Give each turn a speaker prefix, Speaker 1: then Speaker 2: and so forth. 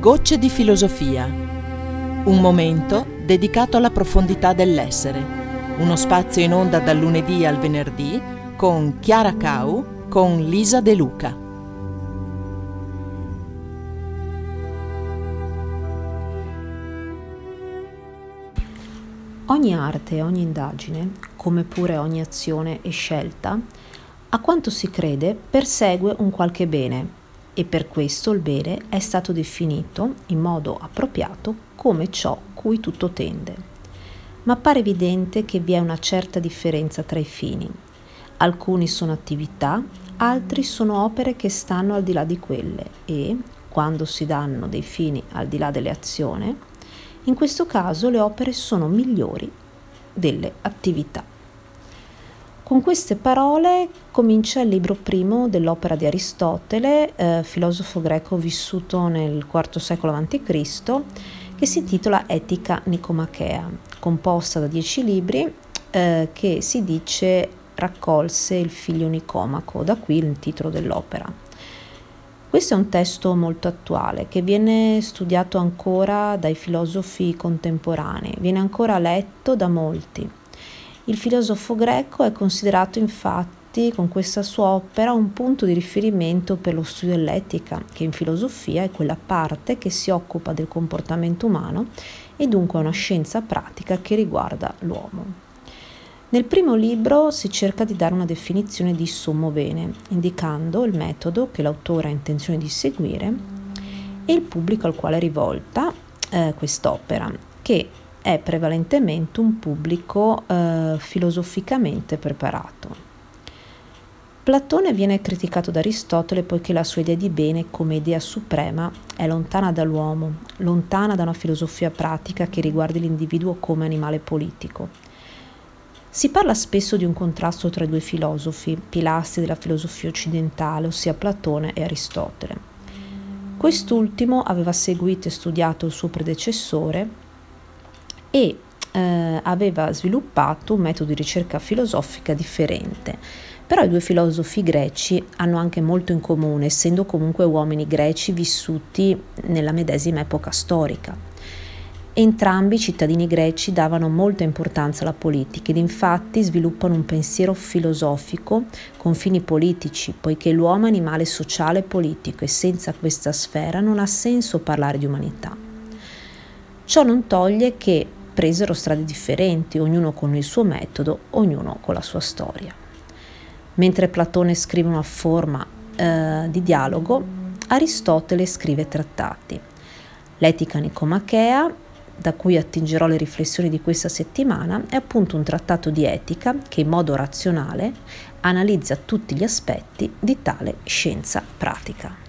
Speaker 1: Gocce di filosofia. Un momento dedicato alla profondità dell'essere. Uno spazio in onda dal lunedì al venerdì con Chiara Cau, con Lisa De Luca.
Speaker 2: Ogni arte e ogni indagine, come pure ogni azione e scelta, a quanto si crede persegue un qualche bene, e per questo il bene è stato definito in modo appropriato come ciò cui tutto tende. Ma appare evidente che vi è una certa differenza tra i fini. Alcuni sono attività, altri sono opere che stanno al di là di quelle e, quando si danno dei fini al di là delle azioni, in questo caso le opere sono migliori delle attività. Con queste parole comincia il libro primo dell'opera di Aristotele, filosofo greco vissuto nel IV secolo a.C., che si intitola Etica Nicomachea, composta da 10 libri che si dice raccolse il figlio Nicomaco, da qui il titolo dell'opera. Questo è un testo molto attuale che viene studiato ancora dai filosofi contemporanei, viene ancora letto da molti. Il filosofo greco è considerato infatti con questa sua opera un punto di riferimento per lo studio dell'etica, che in filosofia è quella parte che si occupa del comportamento umano e dunque è una scienza pratica che riguarda l'uomo. Nel primo libro si cerca di dare una definizione di sommo bene, indicando il metodo che l'autore ha intenzione di seguire e il pubblico al quale è rivolta quest'opera, che è prevalentemente un pubblico filosoficamente preparato. Platone viene criticato da Aristotele poiché la sua idea di bene come idea suprema è lontana dall'uomo, lontana da una filosofia pratica che riguardi l'individuo come animale politico. Si parla spesso di un contrasto tra i due filosofi, pilastri della filosofia occidentale, ossia Platone e Aristotele. Quest'ultimo aveva seguito e studiato il suo predecessore e aveva sviluppato un metodo di ricerca filosofica differente. Però i due filosofi greci hanno anche molto in comune, essendo comunque uomini greci vissuti nella medesima epoca storica. Entrambi i cittadini greci davano molta importanza alla politica ed infatti sviluppano un pensiero filosofico con fini politici, poiché l'uomo è animale sociale e politico e senza questa sfera non ha senso parlare di umanità. Ciò non toglie che presero strade differenti, ognuno con il suo metodo, ognuno con la sua storia. Mentre Platone scrive una forma di dialogo, Aristotele scrive trattati. L'Etica Nicomachea, da cui attingerò le riflessioni di questa settimana, è appunto un trattato di etica che in modo razionale analizza tutti gli aspetti di tale scienza pratica.